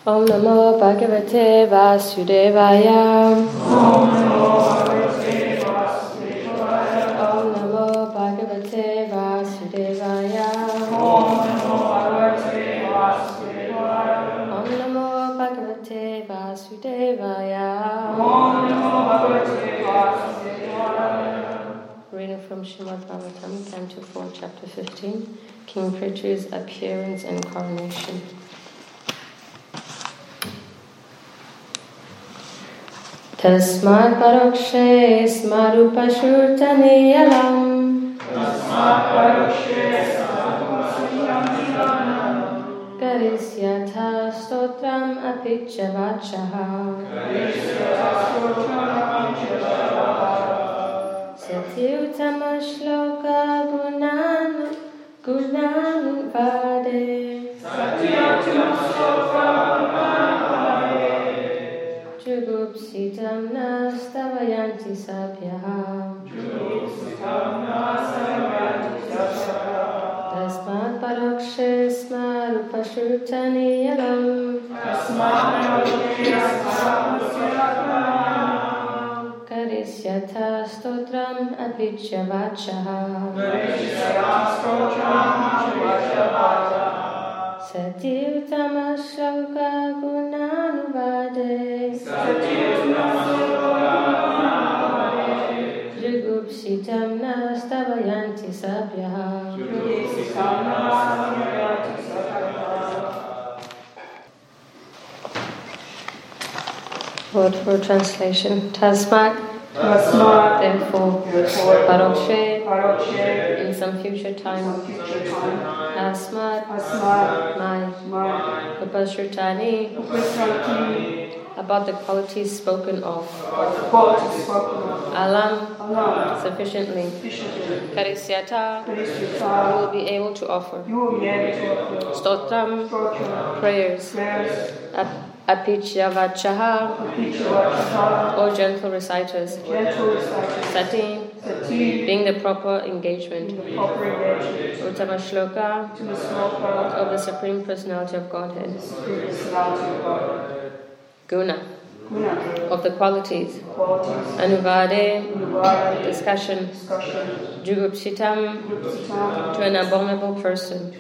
Om Namo Bhagavate Vasudevaya. Om Namo Bhagavate Vasudevaya. Om Namo Bhagavate Vasudevaya. Om Namo Bhagavate Vasudevaya. Om Namo Bhagavate Vasudevaya. Om Namo Bhagavate Vasudevaya. Reading from Srimad Bhagavatam, Canto 4, Chapter 15, King Prithvi's appearance and coronation. Tasmat parokshe smarupashurtani alam. Tasmat parokshe smarupashurtani alam. Karisyatha stotram apiccha vachaha. Karisyatha stotram apiccha vachaha. Satyutama shloka gunan vade. Satyutama shloka Jugupsitam nastavayanti sabhyaha. Tasmat parokshe smarupashurtani alam. Karisyatha stotram apiccha vachaha. Satyutama shloka gunanuvade. Jugupsitam nastavayanti sabhyaha. Word for translation. Tasmat, therefore, parokshe, in some future time, asmat, my, upashrutani, about the qualities spoken of, alam, sufficiently, karisyata, you will be able to offer, stotram, prayers, apichyavachaha, or gentle reciters, sati, being the proper engagement, uttama shloka, of the Supreme Personality of Godhead, guna, of the qualities, anuvade, discussion, jugupsitam, to an abominable person,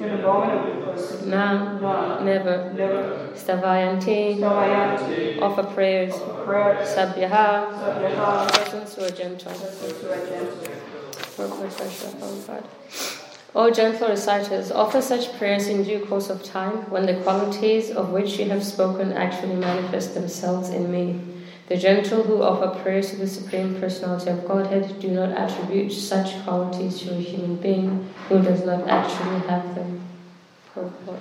na, never, stavayanti, offer prayers, sabhyaha, persons who are gentle. O gentle reciters, offer such prayers in due course of time, when the qualities of which you have spoken actually manifest themselves in me. The gentle who offer prayers to the Supreme Personality of Godhead do not attribute such qualities to a human being who does not actually have them. Purport.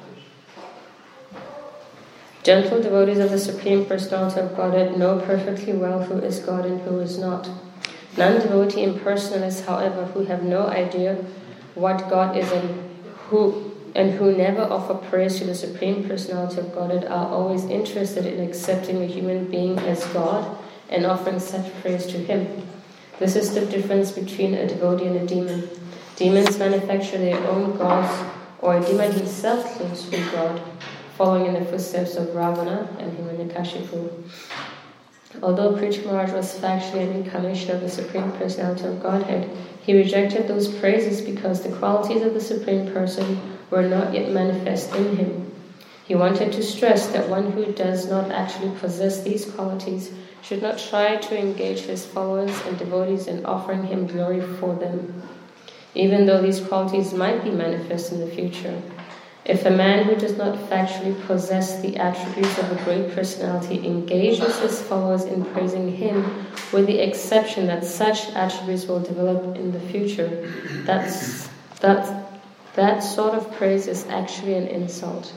Gentle devotees of the Supreme Personality of Godhead know perfectly well who is God and who is not. Non-devotee impersonalists, however, who have no idea what God is and who never offer praise to the Supreme Personality of Godhead are always interested in accepting a human being as God and offering such praise to Him. This is the difference between a devotee and a demon. Demons manufacture their own gods, or a demon himself claims to be God, following in the footsteps of Ravana and Hiranyakashipu. Although Prithvi Maharaj was factually an incarnation of the Supreme Personality of Godhead, he rejected those praises because the qualities of the Supreme Person were not yet manifest in him. He wanted to stress that one who does not actually possess these qualities should not try to engage his followers and devotees in offering him glory for them, even though these qualities might be manifest in the future. If a man who does not factually possess the attributes of a great personality engages his followers in praising him, with the exception that such attributes will develop in the future, that sort of praise is actually an insult.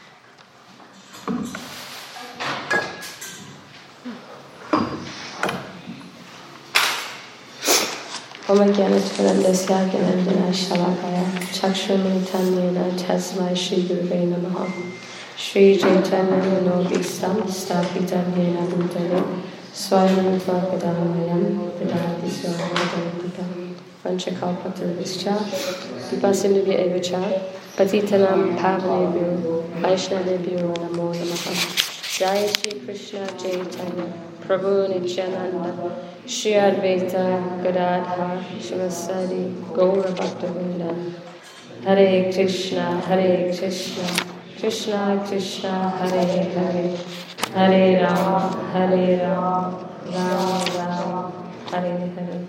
Om Jnanatimirandasya Gnanandjana Shalakaya Chakshurmilitanjena Tasmai Shri Gurave Namaha. Shri Chaitanya Manovistam Sthapitam Yena Bhutale Swayamrutva Padamayam Pradati Swayamrutva Vanchakalpatarvischa Vipasindubhya Evacha Patitanam Pavanebhyo Vaishnavebhyo Namo Namaha. Jai Shri Krishna Chaitanya Prabhu Nityananda Shri Advaita Gadadhar Shivasadi Gaura Bhaktavinda. Hare Krishna Krishna Krishna Hare Hare Hare Rama Rama Rama Hare Hare.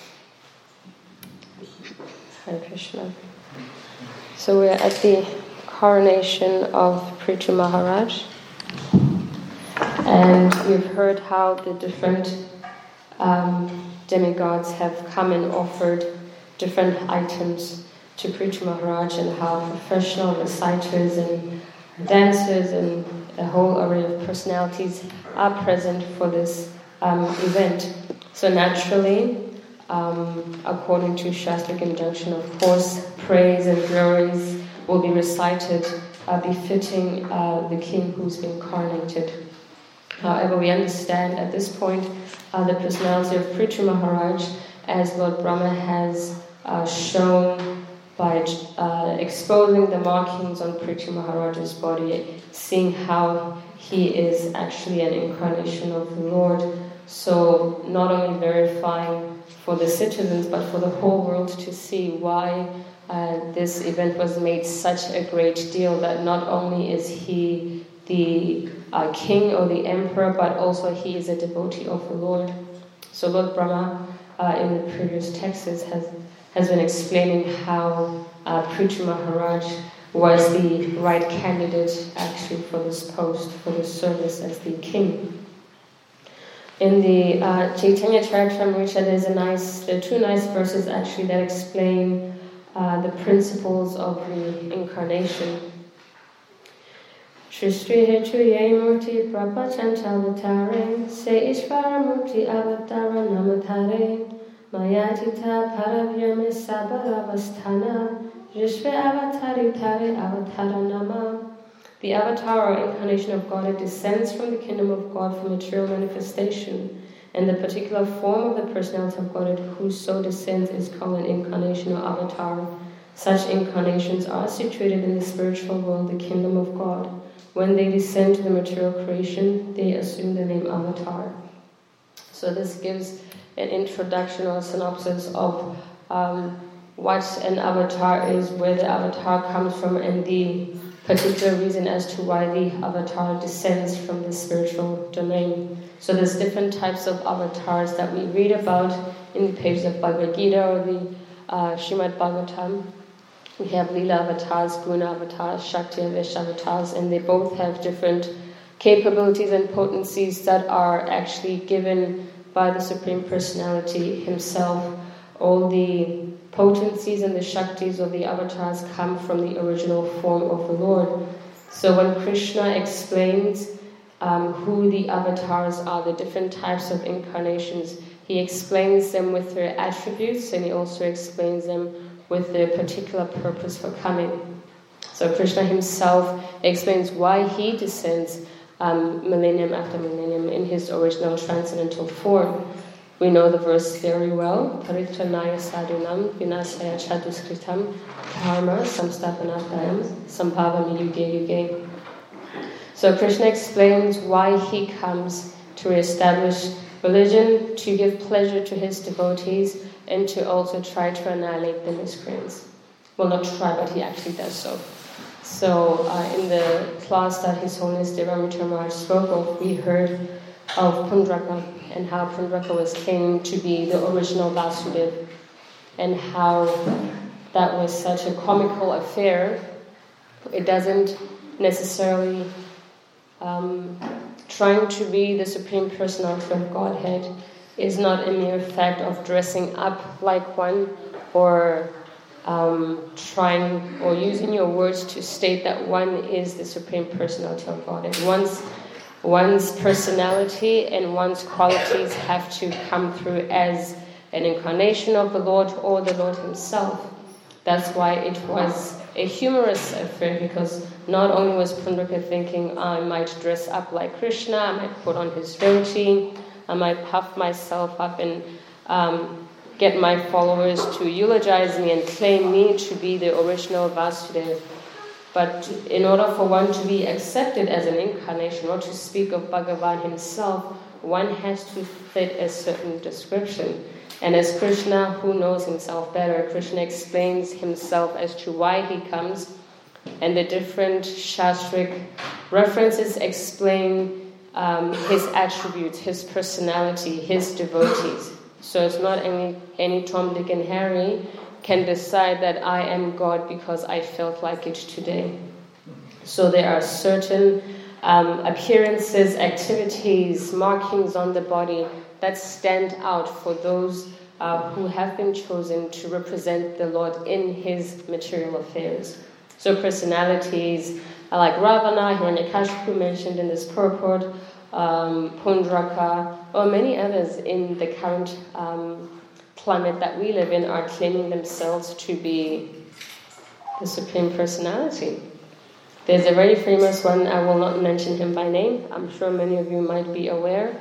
Hare Krishna. So we're at the coronation of Prithu Maharaj, and we've heard how the different demigods have come and offered different items to Prithu Maharaj, and how professional reciters and dancers and a whole array of personalities are present for this event. So naturally, according to Shastric injunction, of course, praise and glories will be recited befitting the king who's been coronated. However, we understand at this point the personality of Prithu Maharaj, as Lord Brahma has shown by exposing the markings on Prithu Maharaj's body, seeing how he is actually an incarnation of the Lord. So not only verifying for the citizens, but for the whole world to see why this event was made such a great deal, that not only is he the king or the emperor, but also he is a devotee of the Lord. So Lord Brahma in the previous texts has been explaining how Prithu Maharaj was the right candidate actually for this post, for this service as the king. In the Chaitanya Charitamrita, there are two nice verses actually that explain the principles of the incarnation. Shristri hetu yemurti prapachanchavatare se ishvaramurti avatara namatare mayatita paravyame sabaravasthana rishve avatari tare avatara nama. The avatar or incarnation of God, it descends from the kingdom of God for material manifestation, and the particular form of the personality of God who so descends is called an incarnation or avatar. Such incarnations are situated in the spiritual world, the kingdom of God. When they descend to the material creation, they assume the name avatar. So this gives an introduction or a synopsis of what an avatar is, where the avatar comes from, and the particular reason as to why the avatar descends from the spiritual domain. So there's different types of avatars that we read about in the pages of Bhagavad Gita or the Srimad Bhagavatam. We have Lila avatars, Guna avatars, Shakti avatars, and they both have different capabilities and potencies that are actually given by the Supreme Personality himself. All the potencies and the Shaktis of the avatars come from the original form of the Lord. So when Krishna explains who the avatars are, the different types of incarnations, he explains them with their attributes, and he also explains them with their particular purpose for coming. So Krishna himself explains why he descends millennium after millennium in his original transcendental form. We know the verse very well. Paritranaya sadhunam vinasaya chaduskritam karma samstapanatayam sambhavami yuge yuge. So Krishna explains why he comes to establish religion, to give pleasure to his devotees, and to also try to annihilate the miscreants. Well, not try, but he actually does so. So in the class that His Holiness Devamrita Maharaj spoke of, we heard of Pundraka, and how Pundraka was claiming to be the original Vasudeva, and how that was such a comical affair. It doesn't necessarily trying to be the Supreme Personality of Godhead is not a mere fact of dressing up like one, or trying or using your words to state that one is the Supreme Personality of Godhead. One's personality and one's qualities have to come through as an incarnation of the Lord or the Lord himself. That's why it was a humorous affair, because not only was Pundraka thinking, I might dress up like Krishna, I might put on his dhoti, I might puff myself up and get my followers to eulogize me and claim me to be the original Vasudeva. But in order for one to be accepted as an incarnation or to speak of Bhagavan himself, one has to fit a certain description. And as Krishna, who knows himself better, Krishna explains himself as to why he comes, and the different Shastric references explain his attributes, his personality, his devotees. So it's not any Tom, Dick and Harry can decide that I am God because I felt like it today. So there are certain appearances, activities, markings on the body that stand out for those who have been chosen to represent the Lord in his material affairs. So personalities like Ravana, Hiranyakashipu mentioned in this purport, Pundraka, or many others in the current climate that we live in are claiming themselves to be the Supreme Personality. There's a very famous one, I will not mention him by name, I'm sure many of you might be aware.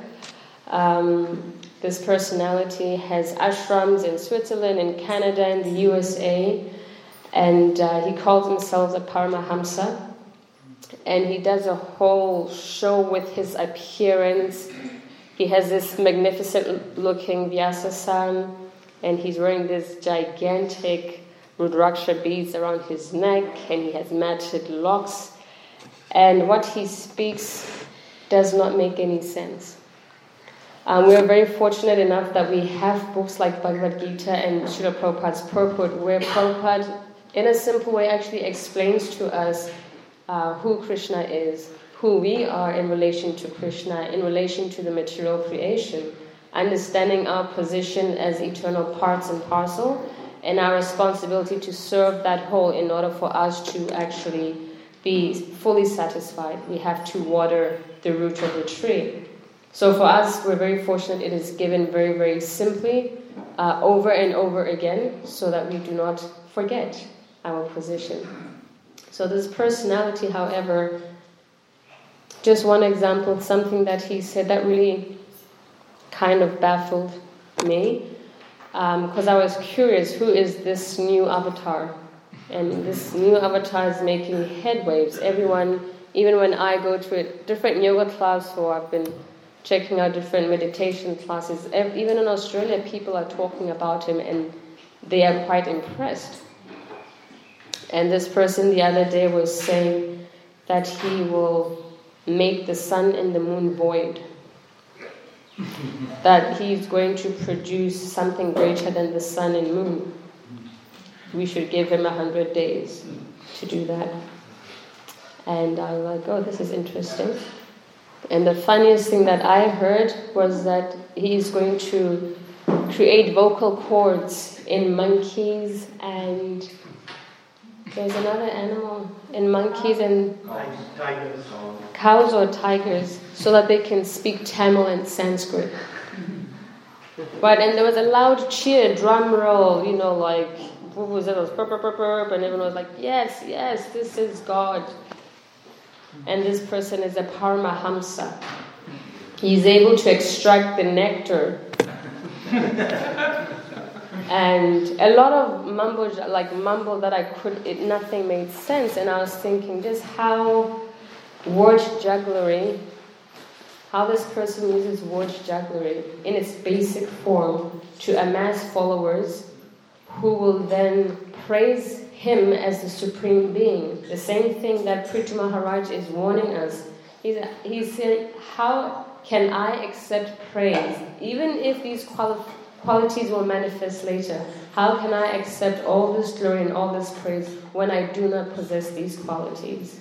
This personality has ashrams in Switzerland, in Canada, in the USA, and he calls himself a Paramahamsa. And he does a whole show with his appearance. He has this magnificent-looking Vyasa-san, and he's wearing this gigantic Rudraksha beads around his neck, and he has matted locks. And what he speaks does not make any sense. We are very fortunate enough that we have books like Bhagavad Gita and Srila Prabhupada's Purport, where Prabhupada, in a simple way, actually explains to us who Krishna is, who we are in relation to Krishna, in relation to the material creation, understanding our position as eternal parts and parcel, and our responsibility to serve that whole in order for us to actually be fully satisfied. We have to water the root of the tree. So for us, we're very fortunate it is given very, very simply, over and over again, so that we do not forget our position. So this personality, however, just one example, something that he said that really kind of baffled me, because I was curious, who is this new avatar? And this new avatar is making headwaves. Everyone, even when I go to a different yoga class, or I've been checking out different meditation classes, even in Australia, people are talking about him and they are quite impressed. And this person the other day was saying that he will make the sun and the moon void. That he's going to produce something greater than the sun and moon. We should give him 100 days to do that. And I was like, oh, this is interesting. And the funniest thing that I heard was that he's going to create vocal cords in monkeys and there's another animal in monkeys and tigers. Cows or tigers, so that they can speak Tamil and Sanskrit. Right, and there was a loud cheer, drum roll, like vuvuzelas, burp, burp, burp, burp, and everyone was like, yes, this is God. And this person is a Paramahamsa. He's able to extract the nectar. And a lot of mumble that nothing made sense. And I was thinking just how word jugglery, how this person uses word jugglery in its basic form to amass followers who will then praise him as the supreme being. The same thing that Prithu Maharaj is warning us. He's saying, how can I accept praise? Even if these qualities will manifest later, how can I accept all this glory and all this praise when I do not possess these qualities?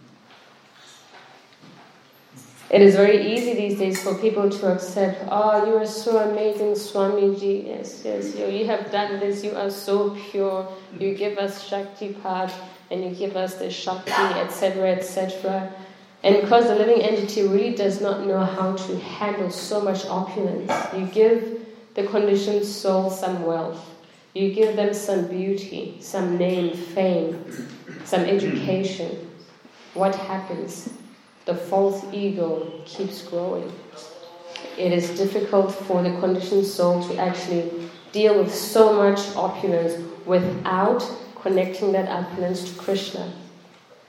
It is very easy these days for people to accept, oh, you are so amazing, Swamiji. Yes, you have done this, you are so pure. You give us Shaktipat, and you give us the Shakti, etc., etc. And because the living entity really does not know how to handle so much opulence, you give the conditioned soul some wealth. You give them some beauty, some name, fame, some education. What happens? The false ego keeps growing. It is difficult for the conditioned soul to actually deal with so much opulence without connecting that opulence to Krishna.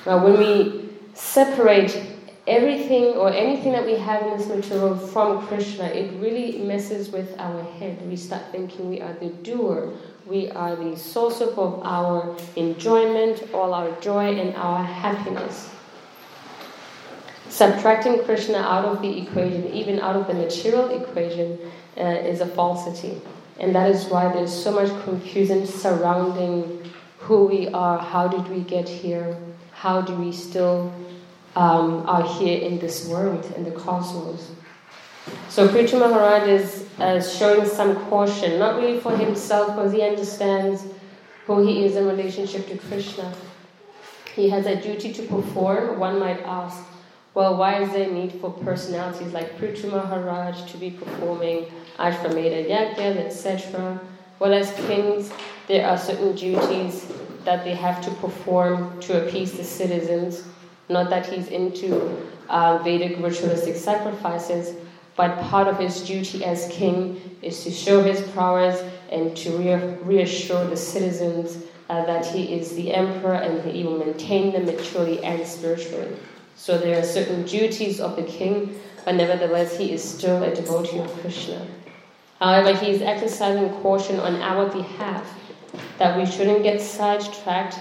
When we separate everything or anything that we have in this material from Krishna, it really messes with our head. We start thinking we are the doer. We are the source of our enjoyment, all our joy and our happiness. Subtracting Krishna out of the equation, even out of the material equation, is a falsity. And that is why there's so much confusion surrounding who we are, how did we get here, how do we still are here in this world, in the cosmos. So Prithu Maharaj is showing some caution, not really for himself, because he understands who he is in relationship to Krishna. He has a duty to perform. One might ask, well, why is there need for personalities like Prithu Maharaj to be performing Ashvamedha Yajnas, etc.? Well, as kings, there are certain duties that they have to perform to appease the citizens. Not that he's into Vedic ritualistic sacrifices, but part of his duty as king is to show his prowess and to reassure the citizens that he is the emperor and he will maintain them maturely and spiritually. So there are certain duties of the king, but nevertheless he is still a devotee of Krishna. However, he is exercising caution on our behalf that we shouldn't get sidetracked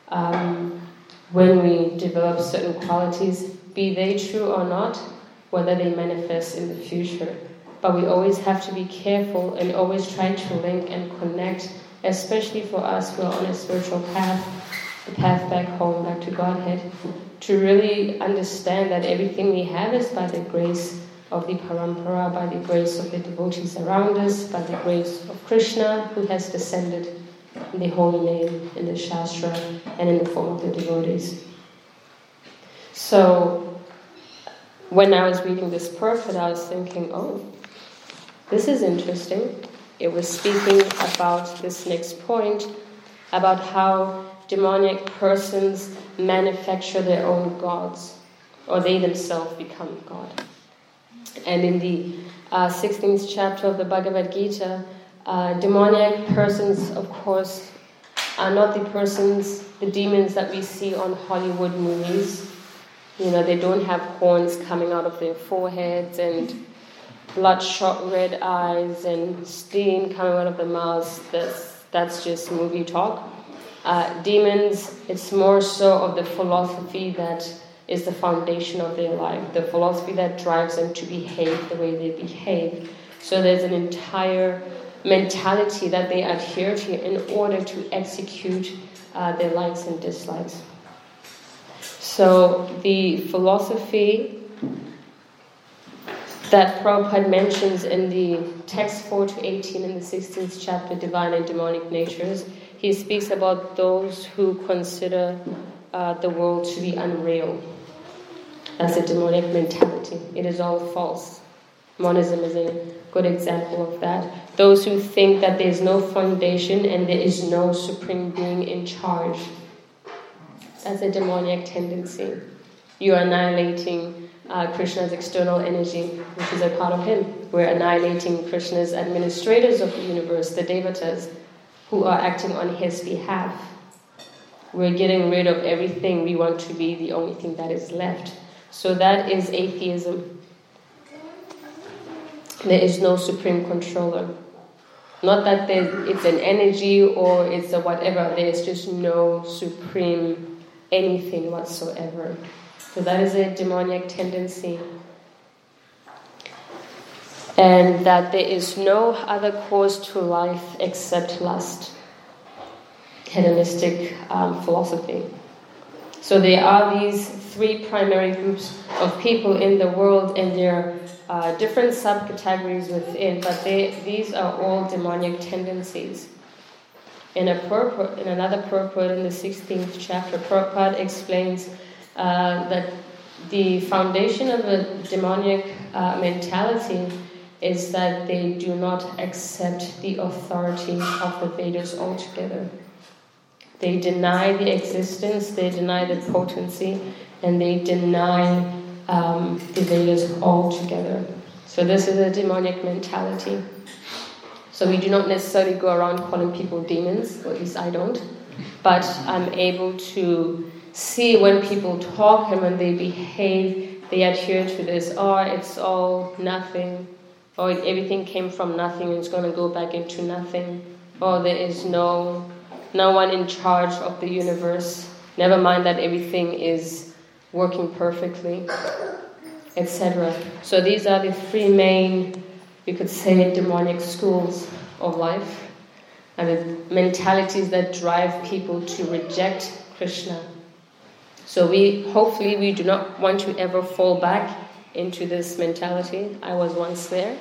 when we develop certain qualities, be they true or not, whether they manifest in the future. But we always have to be careful and always try to link and connect, especially for us who are on a spiritual path, the path back home, back to Godhead, to really understand that everything we have is by the grace of the Parampara, by the grace of the devotees around us, by the grace of Krishna, who has descended in the holy name, in the Shastra, and in the form of the devotees. So, when I was reading this purport, I was thinking, oh, this is interesting. It was speaking about this next point, about how demonic persons manufacture their own gods, or they themselves become God. And in the 16th chapter of the Bhagavad Gita, demoniac persons, of course, are not the demons that we see on Hollywood movies. You know, they don't have horns coming out of their foreheads and bloodshot red eyes and steam coming out of the mouths. That's just movie talk. Demons, it's more so of the philosophy that is the foundation of their life, the philosophy that drives them to behave the way they behave. So there's an entire mentality that they adhere to in order to execute their likes and dislikes. So the philosophy that Prabhupada mentions in the text 4-18 in the 16th chapter, Divine and Demonic Natures, he speaks about those who consider the world to be unreal. That's a demonic mentality. It is all false. Monism is a good example of that. Those who think that there is no foundation and there is no supreme being in charge. That's a demoniac tendency. You are annihilating Krishna's external energy, which is a part of him. We're annihilating Krishna's administrators of the universe, the devatas, who are acting on his behalf. We're getting rid of everything. We want to be the only thing that is left. So that is atheism. There is no supreme controller. Not that it's an energy or it's a whatever. There's just no supreme anything whatsoever. So that is a demoniac tendency. And that there is no other cause to life except lust. Hedonistic philosophy. So there are these three primary groups of people in the world, and there are different subcategories within, but these are all demonic tendencies. In another purport in the 16th chapter, Prabhupada explains that the foundation of a demonic mentality is that they do not accept the authority of the Vedas altogether. They deny the existence, they deny the potency, and they deny the Vedas altogether. So this is a demonic mentality. So we do not necessarily go around calling people demons, or at least I don't, but I'm able to see when people talk and when they behave, they adhere to this, it's all nothing, or everything came from nothing and it's going to go back into nothing, or there is no one in charge of the universe, never mind that everything is working perfectly, etc. So these are the three main, you could say, demonic schools of life, and the mentalities that drive people to reject Krishna. So hopefully we do not want to ever fall back into this mentality. I was once there,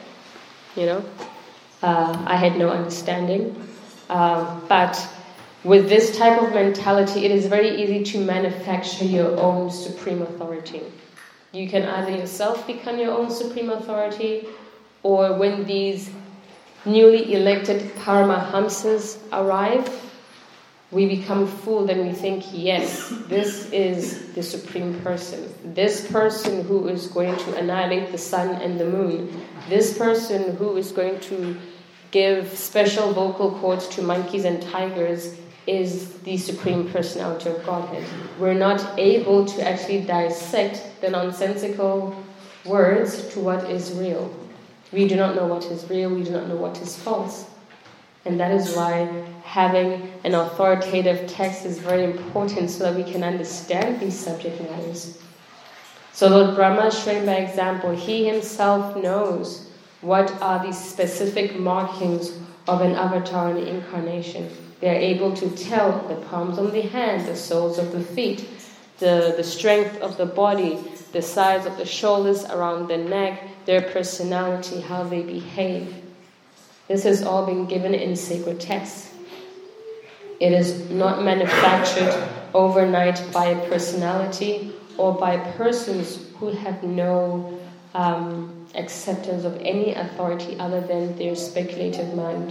I had no understanding. But with this type of mentality, it is very easy to manufacture your own supreme authority. You can either yourself become your own supreme authority, or when these newly elected Paramahamsas arrive, we become fooled and we think, yes, this is the supreme person. This person who is going to annihilate the sun and the moon. This person who is going to give special vocal cords to monkeys and tigers is the supreme personality of Godhead. We're not able to actually dissect the nonsensical words to what is real. We do not know what is real, we do not know what is false. And that is why having an authoritative text is very important, so that we can understand these subject matters. So Lord Brahma is showing by example, he himself knows what are the specific markings of an avatar and incarnation. They are able to tell the palms of the hand, the soles of the feet, the strength of the body, the size of the shoulders around the neck, their personality, how they behave. This has all been given in sacred texts. It is not manufactured overnight by a personality or by persons who have no acceptance of any authority other than their speculative mind.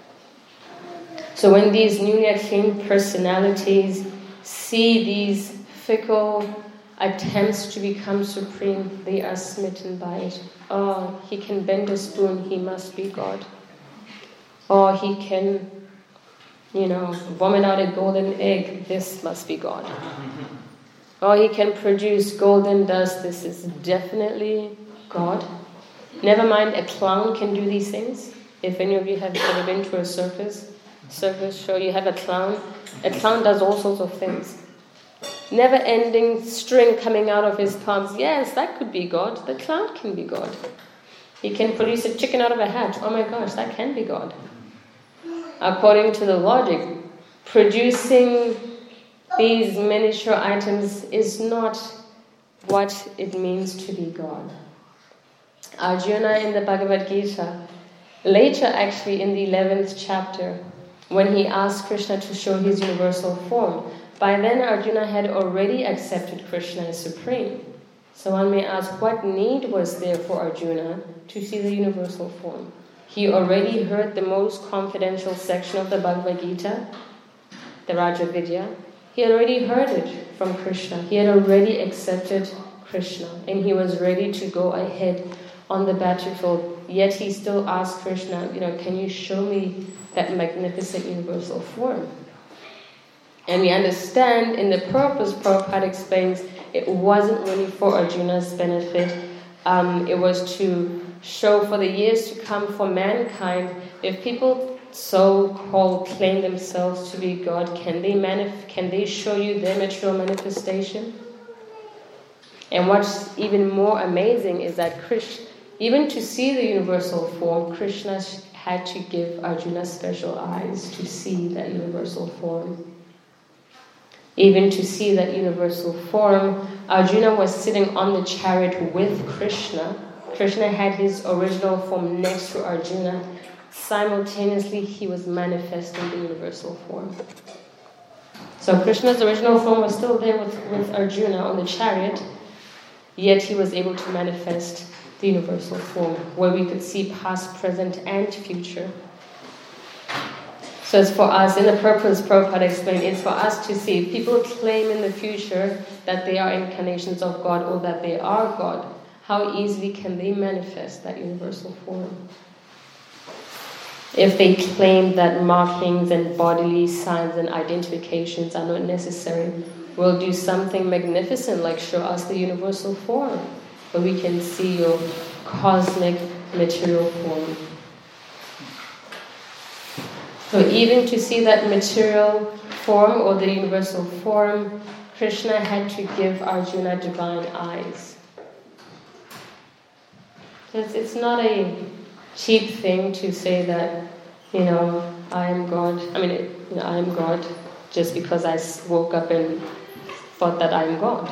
So when these newly acclaimed personalities see these fickle attempts to become supreme, they are smitten by it. Oh, he can bend a spoon, he must be God. Or he can, vomit out a golden egg, this must be God. Or he can produce golden dust, this is definitely God. Never mind, a clown can do these things. If any of you have ever been to a circus show, you have a clown. A clown does all sorts of things. Never-ending string coming out of his palms. Yes, that could be God. The clown can be God. He can produce a chicken out of a hat. Oh my gosh, that can be God. According to the logic, producing these miniature items is not what it means to be God. Arjuna in the Bhagavad Gita, later actually in the 11th chapter, when he asked Krishna to show his universal form, by then Arjuna had already accepted Krishna as supreme. So one may ask, what need was there for Arjuna to see the universal form? He already heard the most confidential section of the Bhagavad Gita, the Raja Vidya. He had already heard it from Krishna. He had already accepted Krishna, and he was ready to go ahead on the battlefield. Yet he still asked Krishna, can you show me that magnificent universal form? And we understand in the purpose, Prabhupada explains, it wasn't really for Arjuna's benefit. It was to show for the years to come for mankind, if people so-called claim themselves to be God, can they show you their material manifestation? And what's even more amazing is that even to see the universal form, Krishna had to give Arjuna special eyes to see that universal form. Even to see that universal form, Arjuna was sitting on the chariot with Krishna. Krishna had his original form next to Arjuna. Simultaneously, he was manifesting the universal form. So Krishna's original form was still there with Arjuna on the chariot, yet he was able to manifest the universal form, where we could see past, present, and future. So it's for us, in the purpose Prabhupada explained, it's for us to see. If people claim in the future that they are incarnations of God or that they are God, how easily can they manifest that universal form? If they claim that markings and bodily signs and identifications are not necessary, will do something magnificent, like show us the universal form, where we can see your cosmic material form. So even to see that material form or the universal form, Krishna had to give Arjuna divine eyes. It's not a cheap thing to say that, I am God. I am God just because I woke up and thought that I am God.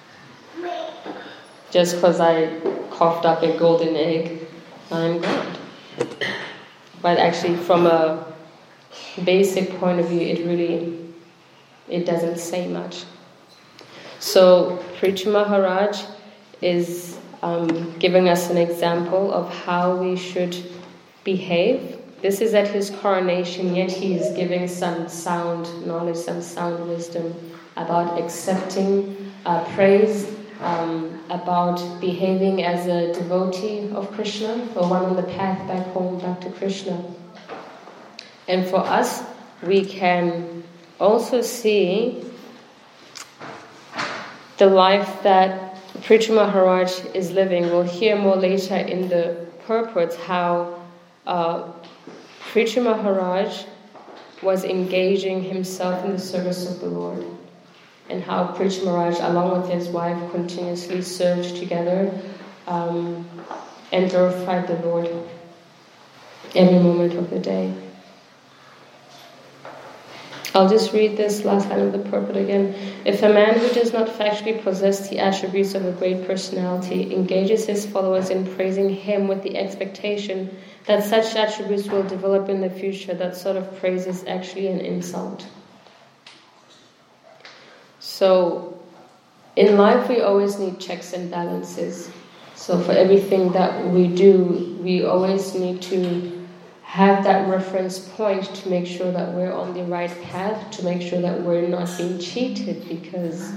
Just because I coughed up a golden egg, I am God. But actually, from a basic point of view, it doesn't say much. So Prithu Maharaj is giving us an example of how we should behave. This is at his coronation, yet he is giving some sound knowledge, some sound wisdom about accepting praise, about behaving as a devotee of Krishna, or one on the path back home, back to Krishna. And for us, we can also see the life that Prithu Maharaj is living. We'll hear more later in the purports how Prithu Maharaj was engaging himself in the service of the Lord, and how Prithu Maharaj, along with his wife, continuously served together and glorified the Lord every moment of the day. I'll just read this last line of the purport again. If a man who does not factually possess the attributes of a great personality engages his followers in praising him with the expectation that such attributes will develop in the future, that sort of praise is actually an insult. So, in life we always need checks and balances. So for everything that we do, we always need to have that reference point to make sure that we're on the right path, to make sure that we're not being cheated, because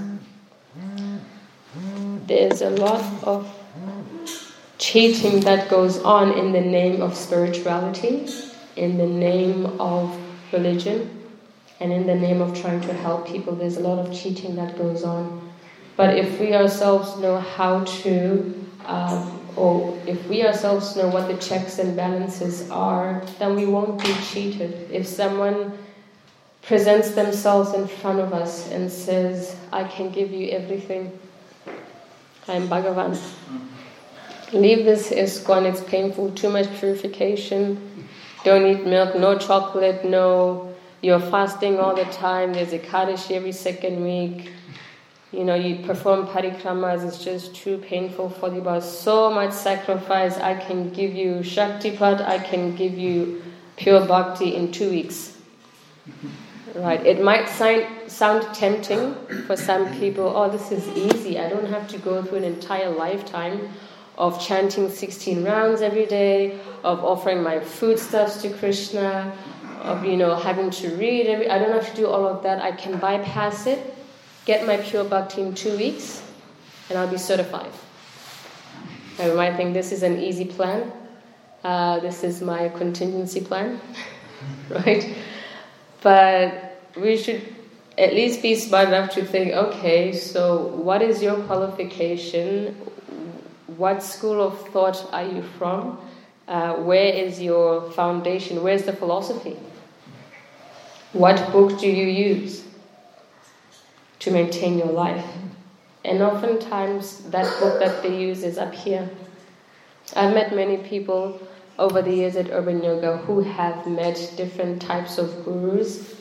there's a lot of cheating that goes on in the name of spirituality, in the name of religion, and in the name of trying to help people. There's a lot of cheating that goes on. But if we ourselves know how to or if we ourselves know what the checks and balances are, then we won't be cheated. If someone presents themselves in front of us and says, I can give you everything, I am Bhagavan. Leave this ISKCON, it's painful, too much purification, don't eat milk, no chocolate, no, you're fasting all the time, there's Ekadashi every second week. You perform parikramas, it's just too painful for you, but so much sacrifice. I can give you Shaktipat, I can give you pure bhakti in 2 weeks. Right? It might sound tempting for some people. Oh, this is easy. I don't have to go through an entire lifetime of chanting 16 rounds every day, of offering my foodstuffs to Krishna, of having to read I don't have to do all of that. I can bypass it, get my pure bhakti in 2 weeks, and I'll be certified. Now you might think this is an easy plan. This is my contingency plan, right? But we should at least be smart enough to think, okay, so what is your qualification? What school of thought are you from? Where is your foundation? Where's the philosophy? What book do you use to maintain your life? And oftentimes that book that they use is up here. I've met many people over the years at Urban Yoga who have met different types of gurus,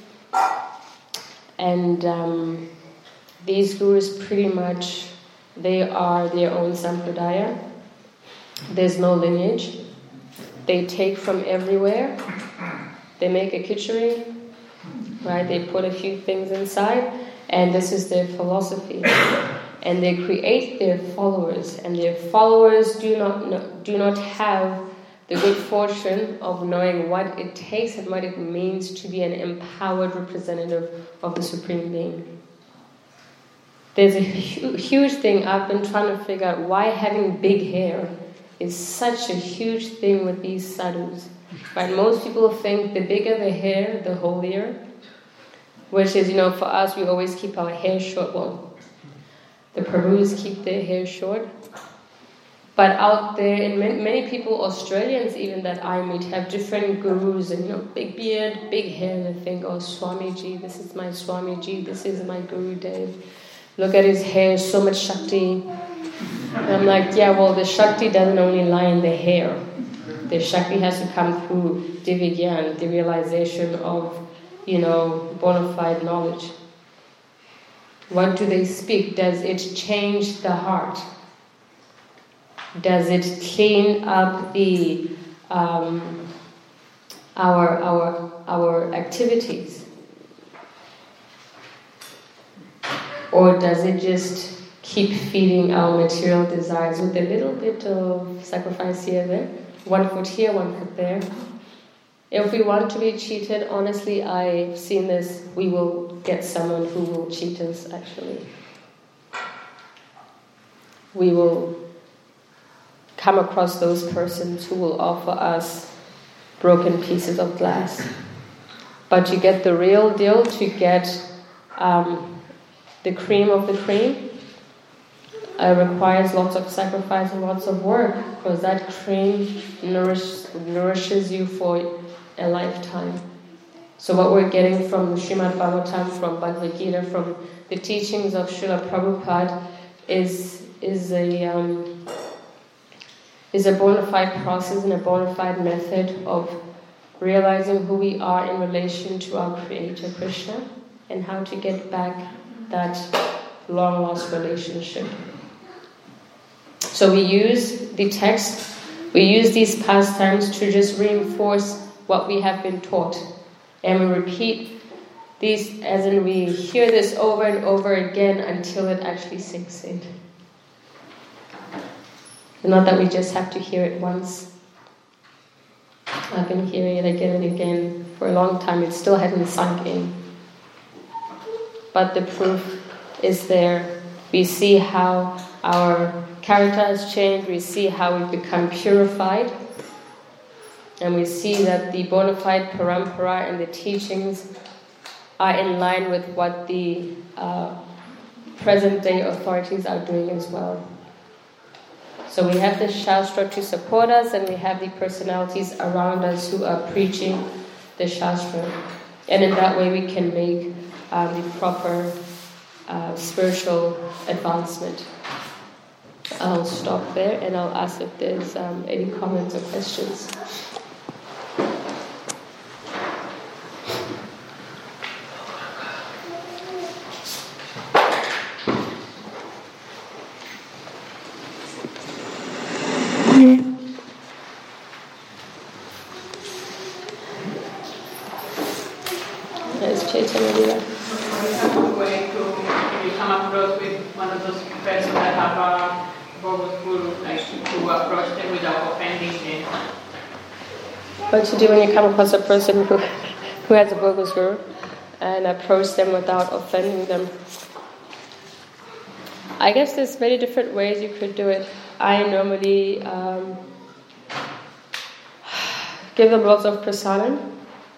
and these gurus pretty much, they are their own sampradaya. There's no lineage. They take from everywhere. They make a khichdi, right? They put a few things inside, and this is their philosophy. And they create their followers, and their followers do not have the good fortune of knowing what it takes and what it means to be an empowered representative of the Supreme Being. There's a huge thing. I've been trying to figure out why having big hair is such a huge thing with these sadhus. Right? Most people think the bigger the hair, the holier. which is, for us, we always keep our hair short. Well, the Perus keep their hair short. But out there, and many people, Australians even that I meet, have different gurus and, big beard, big hair, and they think, oh, Swamiji, this is my Swamiji, this is my Guru Dev. Look at his hair, so much Shakti. And I'm like, yeah, well, the Shakti doesn't only lie in the hair. The Shakti has to come through Divigyan, the realization of, bona fide knowledge. What do they speak? Does it change the heart? Does it clean up the our activities? Or does it just keep feeding our material desires with a little bit of sacrifice here and there? One foot here, one foot there. If we want to be cheated, honestly, I've seen this, we will get someone who will cheat us, actually. We will come across those persons who will offer us broken pieces of glass. But to get the real deal, to get the cream of the cream, requires lots of sacrifice and lots of work, because that cream nourishes you for a lifetime. So what we're getting from Srimad Bhagavatam, from Bhagavad Gita, from the teachings of Srila Prabhupada is a bona fide process and a bona fide method of realizing who we are in relation to our Creator Krishna and how to get back that long-lost relationship. So we use the text, we use these pastimes to just reinforce what we have been taught. And we repeat these, as in we hear this over and over again until it actually sinks in. Not that we just have to hear it once. I've been hearing it again and again for a long time. It still hasn't sunk in. But the proof is there. We see how our character has changed. We see how we've become purified. And we see that the bona fide parampara and the teachings are in line with what the present-day authorities are doing as well. So we have the Shastra to support us, and we have the personalities around us who are preaching the Shastra. And in that way we can make the proper spiritual advancement. I'll stop there and I'll ask if there's any comments or questions. What to do when you come across a person who has a bogus guru and approach them without offending them? I guess there's many different ways you could do it. I normally give them lots of prasadam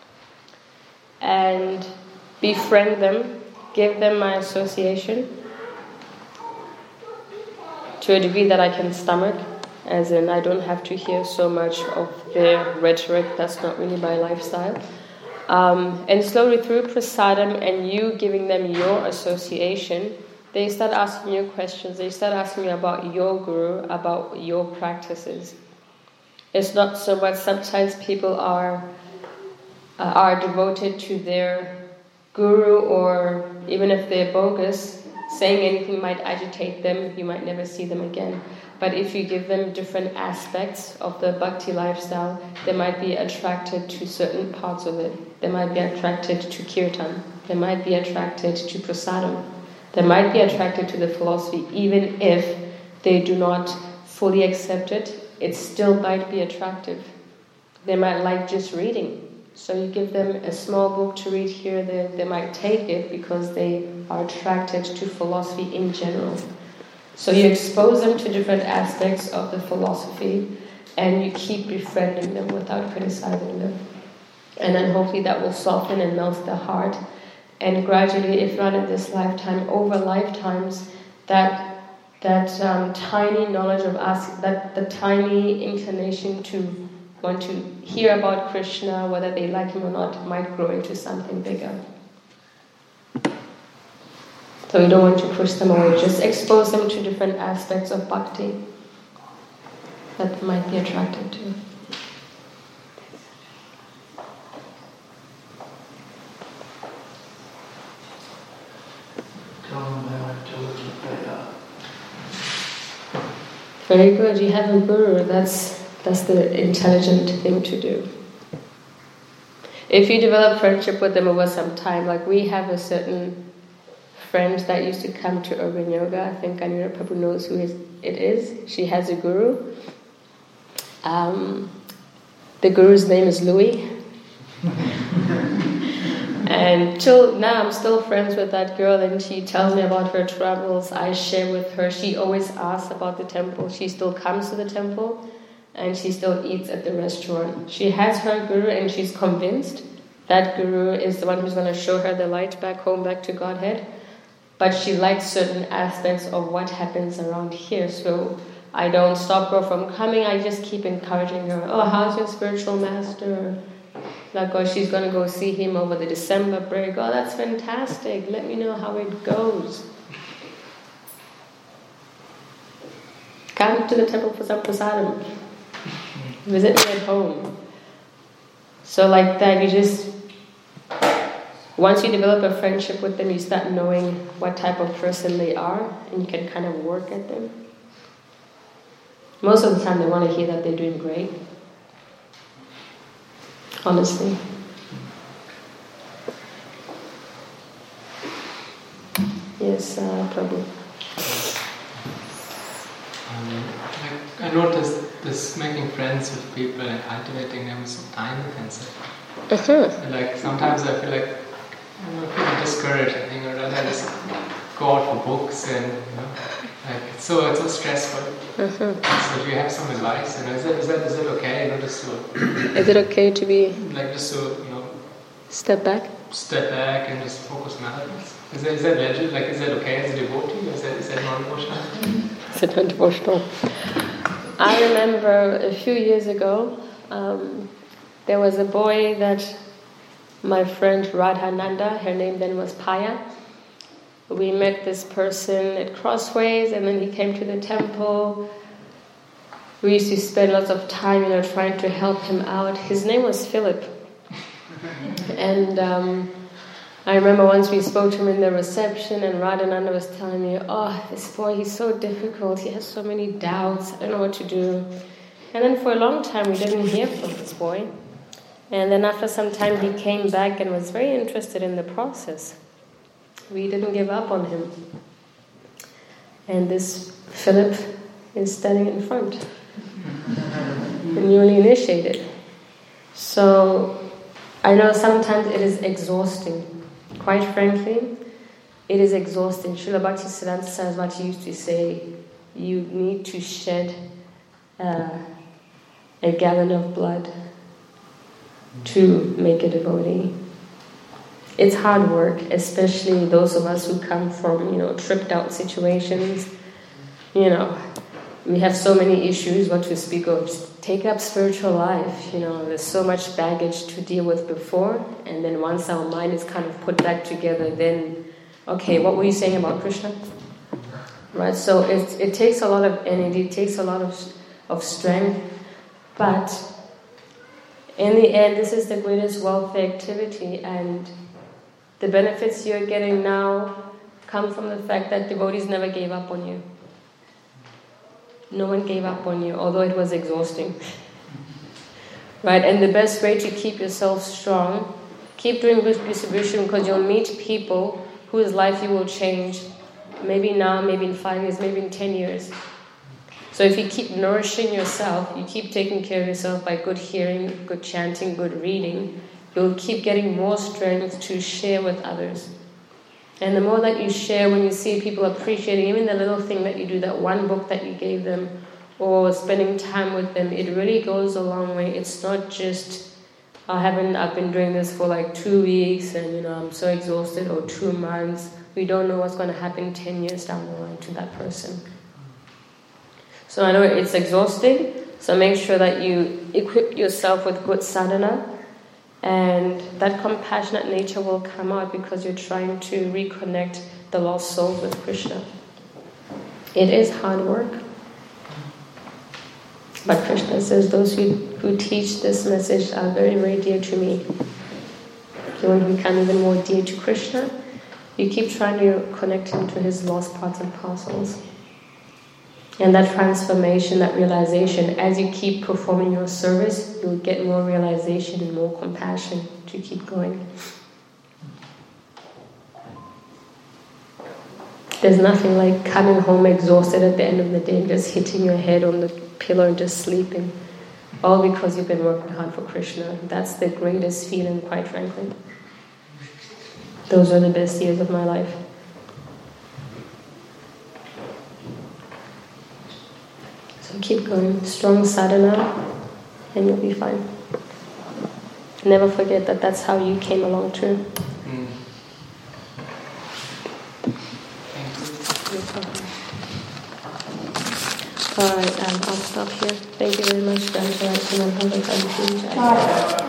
and befriend them, give them my association to a degree that I can stomach. As in, I don't have to hear so much of their rhetoric. That's not really my lifestyle. And slowly through prasadam and you giving them your association, they start asking you questions. They start asking you about your guru, about your practices. It's not so much. Sometimes people are devoted to their guru, or even if they're bogus, saying anything might agitate them. You might never see them again. But if you give them different aspects of the bhakti lifestyle, they might be attracted to certain parts of it. They might be attracted to kirtan. They might be attracted to prasadam. They might be attracted to the philosophy. Even if they do not fully accept it, it still might be attractive. They might like just reading. So you give them a small book to read here, they might take it because they are attracted to philosophy in general. So you expose them to different aspects of the philosophy and you keep befriending them without criticizing them. And then hopefully that will soften and melt their heart And gradually, if not in this lifetime, over lifetimes, that tiny knowledge of us, that the tiny inclination to want to hear about Krishna, whether they like him or not, might grow into something bigger. So we don't want to push them away, just expose them to different aspects of bhakti that they might be attracted to. Very good. You have a guru. That's the intelligent thing to do. If you develop friendship with them over some time, like we have a certain friend that used to come to Urban Yoga. I think Anira Prabhu knows who it is. She has a guru. The guru's name is Louis. And till now, I'm still friends with that girl, and she tells me about her travels. I share with her. She always asks about the temple. She still comes to the temple, and she still eats at the restaurant. She has her guru, and she's convinced that guru is the one who's going to show her the light back home, back to Godhead. But she likes certain aspects of what happens around here. So I don't stop her from coming. I just keep encouraging her. Oh, how's your spiritual master? Like, oh, she's going to go see him over the December break. Oh, that's fantastic. Let me know how it goes. Come to the temple for some prasadam. Visit me at home. So like that, you just... Once you develop a friendship with them, you start knowing what type of person they are, and you can kind of work at them. Most of the time, they want to hear that they're doing great. Honestly. Yes, Prabhu. I noticed this making friends with people and cultivating them is so time intensive. Like sometimes I feel like I'm feeling discouraged. I think I'd rather just go out for books and like it's so stressful. So do you have some advice? Is it okay? Just to is it okay to be like just to step back and just focus on other things? Is that legit? Like is that okay as a devotee? Is that non-devotional? Is it non-devotional? I remember a few years ago, there was a boy that my friend Radhananda, her name then was Paya. We met this person at Crossways, and then he came to the temple. We used to spend lots of time, trying to help him out. His name was Philip. And I remember once we spoke to him in the reception, and Radhananda was telling me, oh, this boy, he's so difficult. He has so many doubts. I don't know what to do. And then for a long time, we didn't hear from this boy. And then after some time, he came back and was very interested in the process. We didn't give up on him. And this Philip is standing in front, newly initiated. So I know sometimes it is exhausting. Quite frankly, it is exhausting. Srila Bhaktisiddhanta Saraswati used to say, you need to shed a gallon of blood to make a devotee. It's hard work, especially those of us who come from, tripped out situations. We have so many issues, what to speak of. Just take up spiritual life. There's so much baggage to deal with before, and then once our mind is kind of put back together, then, okay, what were you saying about Krishna? Right, so it takes a lot of energy, it takes a lot of strength, but in the end, this is the greatest welfare activity, and the benefits you're getting now come from the fact that devotees never gave up on you. No one gave up on you, although it was exhausting. Right? And the best way to keep yourself strong, keep doing good distribution, because you'll meet people whose life you will change. Maybe now, maybe in 5 years, maybe in 10 years. So if you keep nourishing yourself, you keep taking care of yourself by good hearing, good chanting, good reading, you'll keep getting more strength to share with others. And the more that you share, when you see people appreciating even the little thing that you do, that one book that you gave them, or spending time with them, it really goes a long way. It's not just I've been doing this for like 2 weeks and I'm so exhausted, or 2 months. We don't know what's going to happen 10 years down the line to that person. So I know it's exhausting, so make sure that you equip yourself with good sadhana, and that compassionate nature will come out because you're trying to reconnect the lost souls with Krishna. It is hard work. But Krishna says those who teach this message are very, very dear to me. You want to become even more dear to Krishna, you keep trying to connect him to his lost parts and parcels. And that transformation, that realization, as you keep performing your service, you'll get more realization and more compassion to keep going. There's nothing like coming home exhausted at the end of the day and just hitting your head on the pillow and just sleeping. All because you've been working hard for Krishna. That's the greatest feeling, quite frankly. Those are the best years of my life. So keep going. Strong sadhana and you'll be fine. Never forget that that's how you came along too. Alright, I'll stop here. Thank you very much.